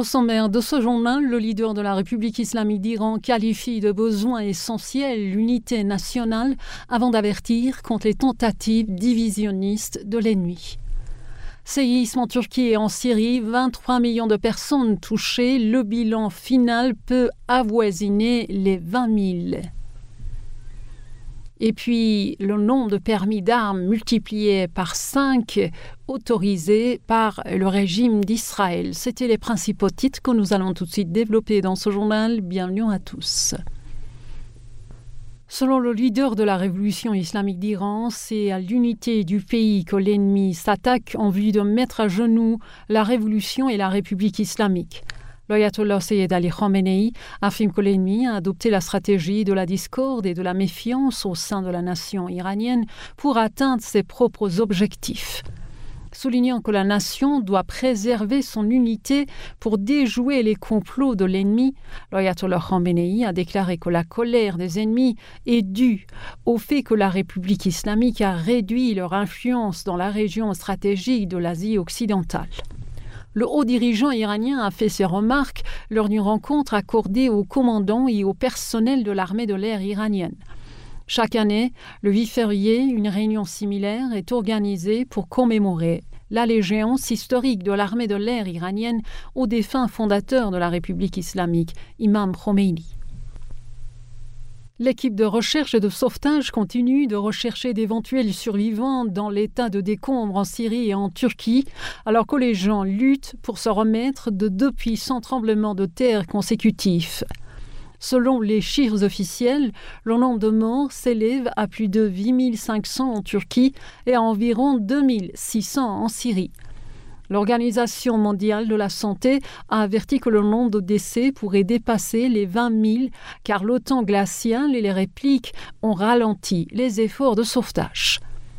Au sommaire de ce journal, le leader de la République islamique d'Iran qualifie de besoin essentiel l'unité nationale avant d'avertir contre les tentatives divisionnistes de l'ennemi. Séisme en Turquie et en Syrie, 23 millions de personnes touchées. Le bilan final peut avoisiner les 20 000. Et puis, le nombre de permis d'armes multiplié par 5 autorisés par le régime d'Israël. C'était les principaux titres que nous allons tout de suite développer dans ce journal. Bienvenue à tous. Selon le leader de la révolution islamique d'Iran, c'est à l'unité du pays que l'ennemi s'attaque en vue de mettre à genoux la révolution et la République islamique. L'ayatollah Sayyid Ali Khamenei affirme que l'ennemi a adopté la stratégie de la discorde et de la méfiance au sein de la nation iranienne pour atteindre ses propres objectifs. Soulignant que la nation doit préserver son unité pour déjouer les complots de l'ennemi, l'ayatollah Khamenei a déclaré que la colère des ennemis est due au fait que la République islamique a réduit leur influence dans la région stratégique de l'Asie occidentale. Le haut dirigeant iranien a fait ses remarques lors d'une rencontre accordée aux commandants et au personnel de l'armée de l'air iranienne. Chaque année, le 8 février, une réunion similaire est organisée pour commémorer l'allégeance historique de l'armée de l'air iranienne au défunt fondateur de la République islamique, Imam Khomeini. L'équipe de recherche et de sauvetage continue de rechercher d'éventuels survivants dans l'état de décombre en Syrie et en Turquie, alors que les gens luttent pour se remettre de 2 puissants tremblements de terre consécutifs. Selon les chiffres officiels, le nombre de morts s'élève à plus de 8 500 en Turquie et à environ 2 600 en Syrie. L'Organisation mondiale de la santé a averti que le nombre de décès pourrait dépasser les 20 000 car le temps glacial et les répliques ont ralenti les efforts de sauvetage.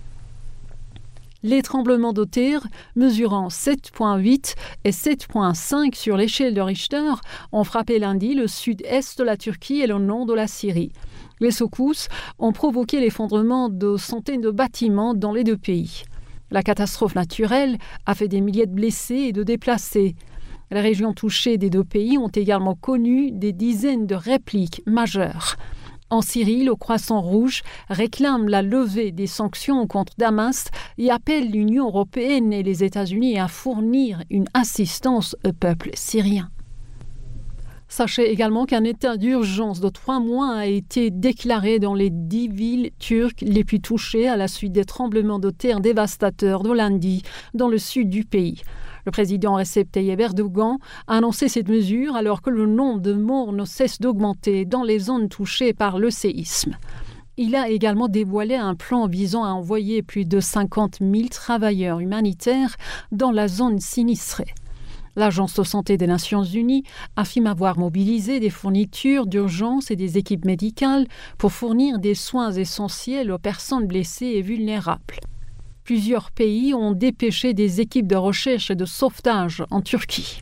Les tremblements de terre, mesurant 7,8 et 7,5 sur l'échelle de Richter, ont frappé lundi le sud-est de la Turquie et le nord de la Syrie. Les secousses ont provoqué l'effondrement de centaines de bâtiments dans les 2 pays. La catastrophe naturelle a fait des milliers de blessés et de déplacés. Les régions touchées des 2 pays ont également connu des dizaines de répliques majeures. En Syrie, le Croissant Rouge réclame la levée des sanctions contre Damas et appelle l'Union européenne et les États-Unis à fournir une assistance au peuple syrien. Sachez également qu'un état d'urgence de 3 mois a été déclaré dans les 10 villes turques les plus touchées à la suite des tremblements de terre dévastateurs de lundi dans le sud du pays. Le président Recep Tayyip Erdogan a annoncé cette mesure alors que le nombre de morts ne cesse d'augmenter dans les zones touchées par le séisme. Il a également dévoilé un plan visant à envoyer plus de 50 000 travailleurs humanitaires dans la zone sinistrée. L'Agence de santé des Nations Unies affirme avoir mobilisé des fournitures d'urgence et des équipes médicales pour fournir des soins essentiels aux personnes blessées et vulnérables. Plusieurs pays ont dépêché des équipes de recherche et de sauvetage en Turquie.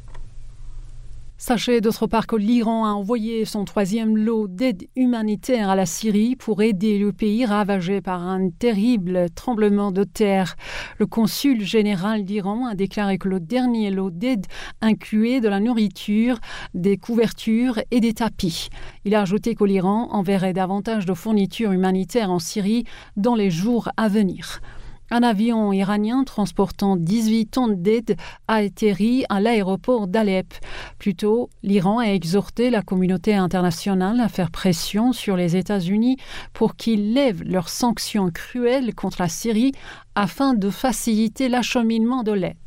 Sachez d'autre part que l'Iran a envoyé son 3e lot d'aide humanitaire à la Syrie pour aider le pays ravagé par un terrible tremblement de terre. Le consul général d'Iran a déclaré que le dernier lot d'aide incluait de la nourriture, des couvertures et des tapis. Il a ajouté que l'Iran enverrait davantage de fournitures humanitaires en Syrie dans les jours à venir. Un avion iranien transportant 18 tonnes d'aide a atterri à l'aéroport d'Alep. Plus tôt, l'Iran a exhorté la communauté internationale à faire pression sur les États-Unis pour qu'ils lèvent leurs sanctions cruelles contre la Syrie afin de faciliter l'acheminement de l'aide.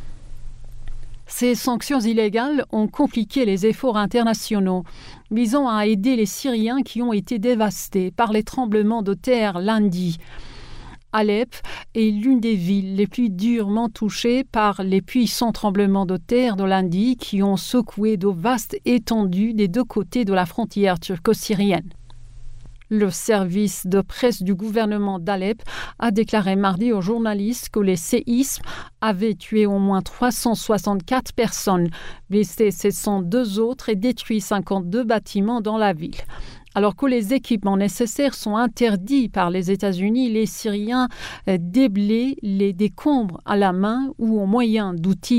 Ces sanctions illégales ont compliqué les efforts internationaux visant à aider les Syriens qui ont été dévastés par les tremblements de terre lundi. Alep est l'une des villes les plus durement touchées par les puissants tremblements de terre de lundi qui ont secoué de vastes étendues des 2 côtés de la frontière turco-syrienne. Le service de presse du gouvernement d'Alep a déclaré mardi aux journalistes que les séismes avaient tué au moins 364 personnes, blessé 702 autres et détruit 52 bâtiments dans la ville. Alors que les équipements nécessaires sont interdits par les États-Unis, les Syriens déblaient les décombres à la main ou au moyen d'outils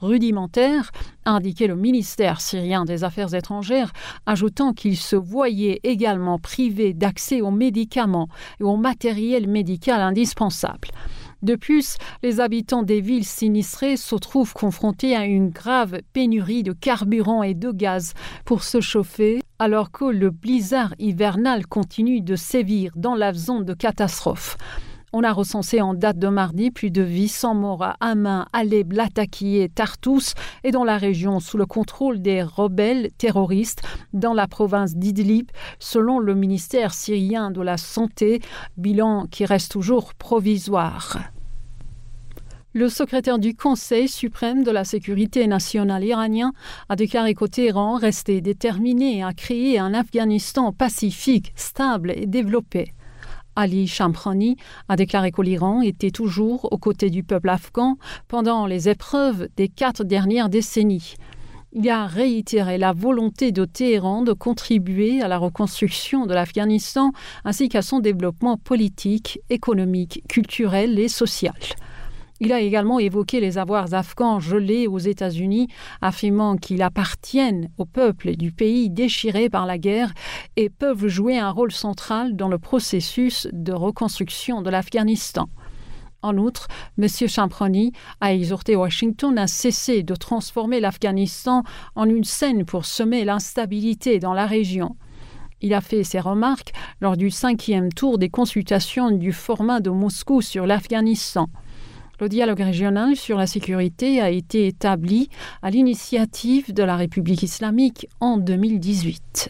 rudimentaire, a indiqué le ministère syrien des Affaires étrangères, ajoutant qu'il se voyait également privé d'accès aux médicaments et au matériel médical indispensable. De plus, les habitants des villes sinistrées se trouvent confrontés à une grave pénurie de carburant et de gaz pour se chauffer, alors que le blizzard hivernal continue de sévir dans la zone de catastrophe. On a recensé en date de mardi plus de 800 morts à Hama, Alep, Latakia et Tartous et dans la région sous le contrôle des rebelles terroristes dans la province d'Idlib, selon le ministère syrien de la Santé, bilan qui reste toujours provisoire. Le secrétaire du Conseil suprême de la sécurité nationale iranien a déclaré qu'au Téhéran restait déterminé à créer un Afghanistan pacifique, stable et développé. Ali Shamkhani a déclaré que l'Iran était toujours aux côtés du peuple afghan pendant les épreuves des 4 dernières décennies. Il a réitéré la volonté de Téhéran de contribuer à la reconstruction de l'Afghanistan ainsi qu'à son développement politique, économique, culturel et social. Il a également évoqué les avoirs afghans gelés aux États-Unis, affirmant qu'ils appartiennent au peuple du pays déchiré par la guerre et peuvent jouer un rôle central dans le processus de reconstruction de l'Afghanistan. En outre, M. Shamkhani a exhorté Washington à cesser de transformer l'Afghanistan en une scène pour semer l'instabilité dans la région. Il a fait ces remarques lors du 5e tour des consultations du format de Moscou sur l'Afghanistan. Le dialogue régional sur la sécurité a été établi à l'initiative de la République islamique en 2018.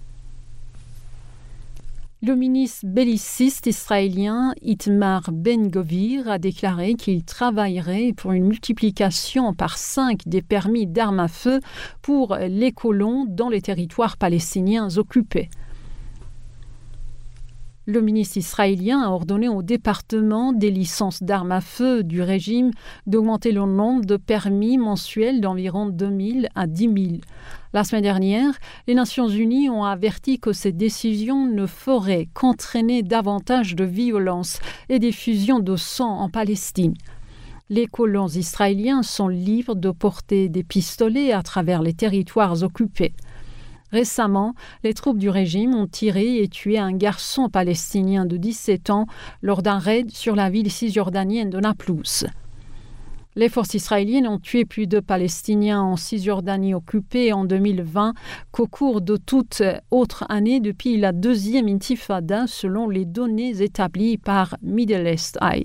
Le ministre belliciste israélien Itamar Ben-Gvir a déclaré qu'il travaillerait pour une multiplication par 5 des permis d'armes à feu pour les colons dans les territoires palestiniens occupés. Le ministre israélien a ordonné au département des licences d'armes à feu du régime d'augmenter le nombre de permis mensuels d'environ 2 000 à 10 000. La semaine dernière, les Nations Unies ont averti que ces décisions ne feraient qu'entraîner davantage de violence et d'effusion de sang en Palestine. Les colons israéliens sont libres de porter des pistolets à travers les territoires occupés. Récemment, les troupes du régime ont tiré et tué un garçon palestinien de 17 ans lors d'un raid sur la ville cisjordanienne de Naplouse. Les forces israéliennes ont tué plus de Palestiniens en Cisjordanie occupée en 2020 qu'au cours de toute autre année depuis la 2e intifada selon les données établies par Middle East Eye.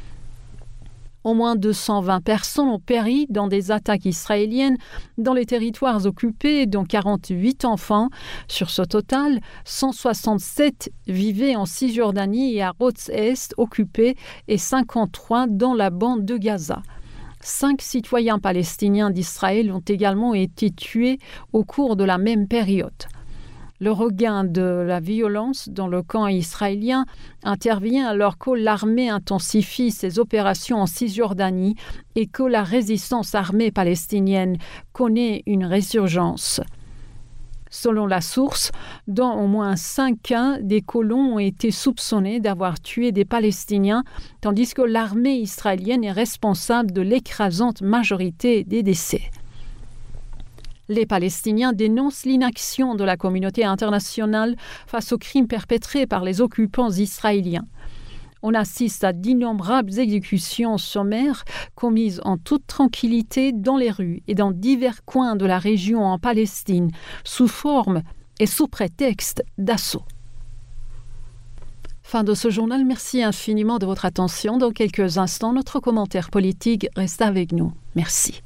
Au moins 220 personnes ont péri dans des attaques israéliennes dans les territoires occupés, dont 48 enfants. Sur ce total, 167 vivaient en Cisjordanie et à Rhodes-Est occupés et 53 dans la bande de Gaza. 5 citoyens palestiniens d'Israël ont également été tués au cours de la même période. Le regain de la violence dans le camp israélien intervient alors que l'armée intensifie ses opérations en Cisjordanie et que la résistance armée palestinienne connaît une résurgence. Selon la source, dans au moins 5 cas, des colons ont été soupçonnés d'avoir tué des Palestiniens, tandis que l'armée israélienne est responsable de l'écrasante majorité des décès. Les Palestiniens dénoncent l'inaction de la communauté internationale face aux crimes perpétrés par les occupants israéliens. On assiste à d'innombrables exécutions sommaires commises en toute tranquillité dans les rues et dans divers coins de la région en Palestine, sous forme et sous prétexte d'assaut. Fin de ce journal, merci infiniment de votre attention. Dans quelques instants, notre commentaire politique reste avec nous. Merci.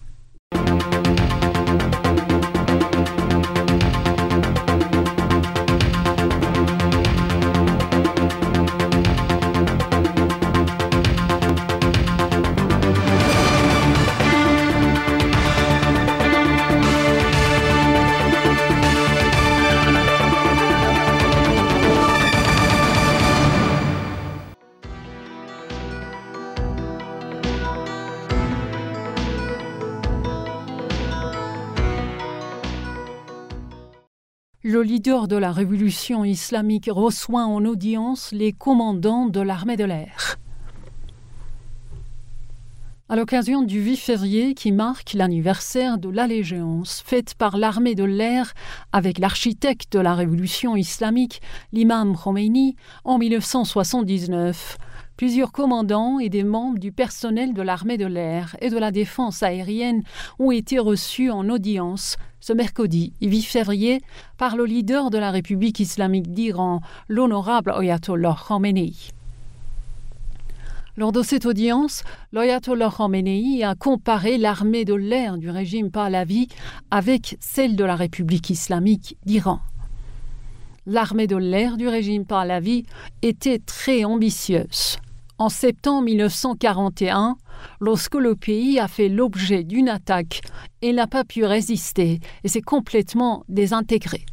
Le leader de la révolution islamique reçoit en audience les commandants de l'armée de l'air. À l'occasion du 8 février qui marque l'anniversaire de l'allégeance faite par l'armée de l'air avec l'architecte de la révolution islamique, l'imam Khomeini, en 1979. Plusieurs commandants et des membres du personnel de l'armée de l'air et de la défense aérienne ont été reçus en audience ce mercredi 8 février par le leader de la République islamique d'Iran, l'honorable Ayatollah Khamenei. Lors de cette audience, l'Ayatollah Khamenei a comparé l'armée de l'air du régime Pahlavi avec celle de la République islamique d'Iran. L'armée de l'air du régime Pahlavi était très ambitieuse. En septembre 1941, lorsque le pays a fait l'objet d'une attaque, il n'a pas pu résister et s'est complètement désintégré.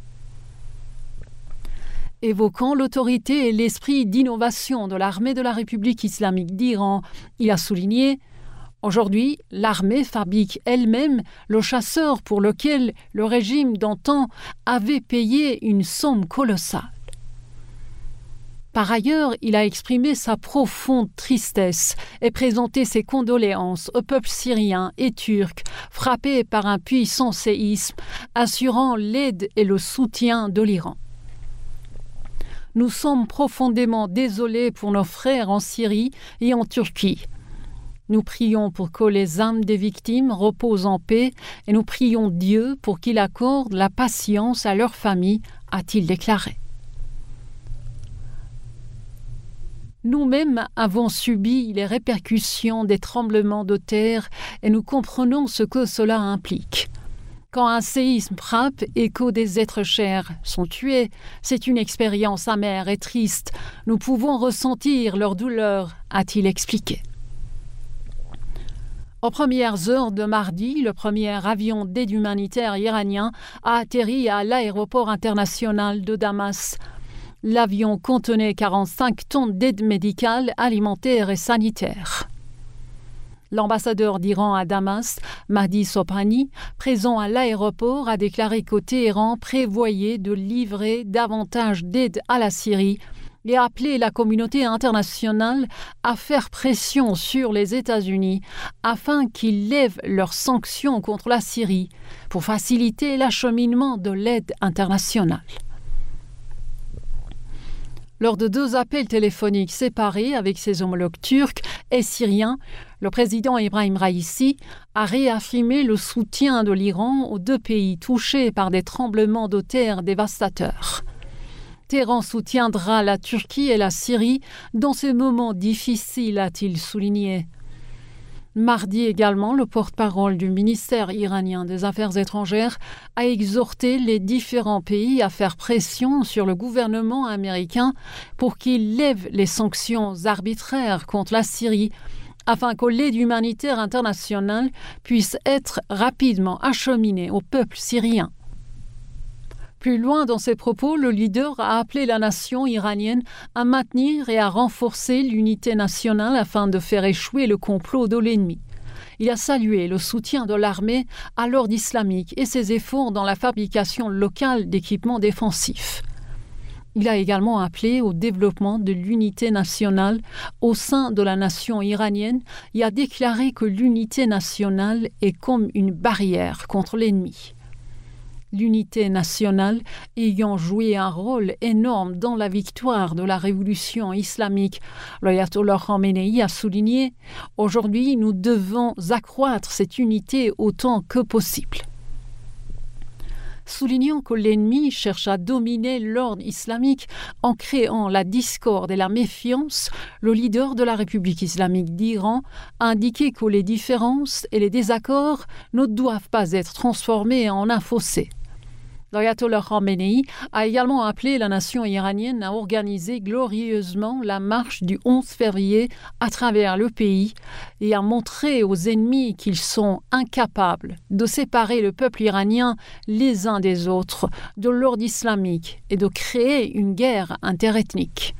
Évoquant l'autorité et l'esprit d'innovation de l'armée de la République islamique d'Iran, il a souligné « Aujourd'hui, l'armée fabrique elle-même le chasseur pour lequel le régime d'antan avait payé une somme colossale. » Par ailleurs, il a exprimé sa profonde tristesse et présenté ses condoléances au peuple syrien et turc frappé par un puissant séisme, assurant l'aide et le soutien de l'Iran. Nous sommes profondément désolés pour nos frères en Syrie et en Turquie. Nous prions pour que les âmes des victimes reposent en paix et nous prions Dieu pour qu'il accorde la patience à leurs familles, a-t-il déclaré. Nous-mêmes avons subi les répercussions des tremblements de terre et nous comprenons ce que cela implique. Quand un séisme frappe et que des êtres chers sont tués, c'est une expérience amère et triste. Nous pouvons ressentir leur douleur, a-t-il expliqué. Aux premières heures de mardi, le premier avion d'aide humanitaire iranien a atterri à l'aéroport international de Damas. L'avion contenait 45 tonnes d'aide médicale, alimentaire et sanitaire. L'ambassadeur d'Iran à Damas, Mahdi Sobhrani, présent à l'aéroport, a déclaré que Téhéran prévoyait de livrer davantage d'aide à la Syrie et a appelé la communauté internationale à faire pression sur les États-Unis afin qu'ils lèvent leurs sanctions contre la Syrie pour faciliter l'acheminement de l'aide internationale. Lors de 2 appels téléphoniques séparés avec ses homologues turcs et syriens, le président Ebrahim Raïssi a réaffirmé le soutien de l'Iran aux 2 pays touchés par des tremblements de terre dévastateurs. Téhéran soutiendra la Turquie et la Syrie dans ces moments difficiles, a-t-il souligné. Mardi également, le porte-parole du ministère iranien des Affaires étrangères a exhorté les différents pays à faire pression sur le gouvernement américain pour qu'il lève les sanctions arbitraires contre la Syrie afin que l'aide humanitaire internationale puisse être rapidement acheminée au peuple syrien. Plus loin dans ses propos, le leader a appelé la nation iranienne à maintenir et à renforcer l'unité nationale afin de faire échouer le complot de l'ennemi. Il a salué le soutien de l'armée à l'ordre islamique et ses efforts dans la fabrication locale d'équipements défensifs. Il a également appelé au développement de l'unité nationale au sein de la nation iranienne et a déclaré que l'unité nationale est comme une barrière contre l'ennemi. L'unité nationale ayant joué un rôle énorme dans la victoire de la révolution islamique, l'Ayatollah Khamenei a souligné « Aujourd'hui, nous devons accroître cette unité autant que possible ». Soulignant que l'ennemi cherche à dominer l'ordre islamique en créant la discorde et la méfiance, le leader de la République islamique d'Iran a indiqué que les différences et les désaccords ne doivent pas être transformés en un fossé. L'Ayatollah Khamenei a également appelé la nation iranienne à organiser glorieusement la marche du 11 février à travers le pays et à montrer aux ennemis qu'ils sont incapables de séparer le peuple iranien les uns des autres de l'ordre islamique et de créer une guerre interethnique.